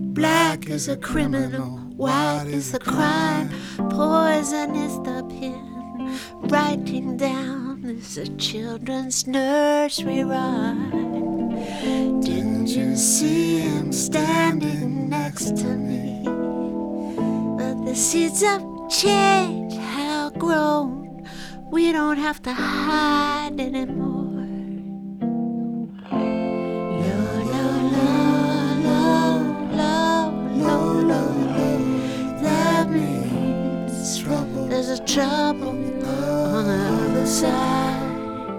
Black is a criminal, white is the crime, poison is the pen. Writing down is a children's nursery rhyme. Didn't you see him standing next to me? But the seeds of change have grown. We don't have to hide anymore. There's a trouble on the other side.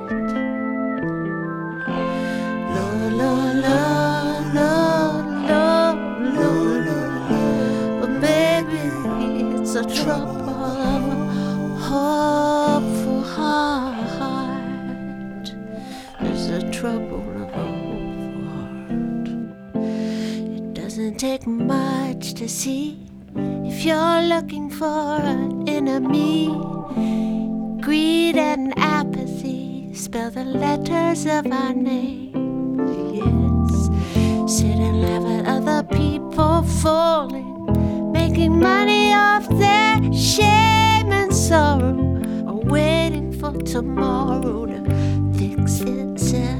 Lord, Lord, Lord, Lord, Lord, Lord, Lord. But baby, it's a trouble of a hopeful heart. It's a trouble of a hopeful heart. It doesn't take much to see. If you're looking for an enemy, greed and apathy spell the letters of our names. Yes, sit and laugh at other people falling, making money off their shame and sorrow, or waiting for tomorrow to fix itself.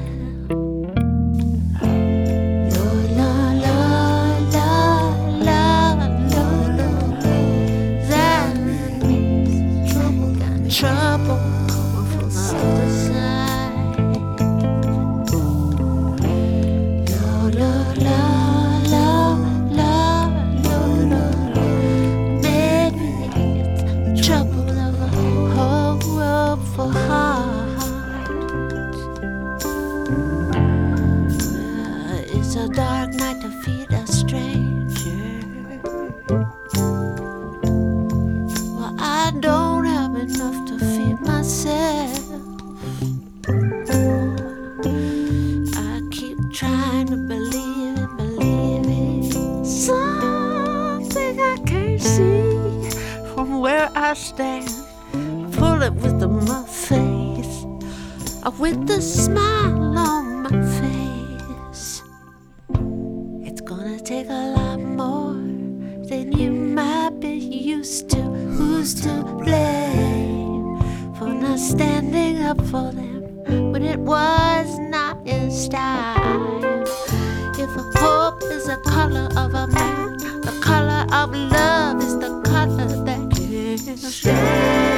Trouble coming from the other side. Lord, Lord, Lord, Lord, Lord, Lord, Lord. Maybe it's trouble of a hopeful heart. It's a dark night to feed a stranger. Well, I don't have enough to feed myself. I keep trying to believe in something I can't see from where I stand. Pull it with my face, with the smile on my face. It's gonna take a lot more than you might be used to. Who's to blame for not standing up for them when it was not his time? If a hope is the color of a man, the color of love is the color that can stand.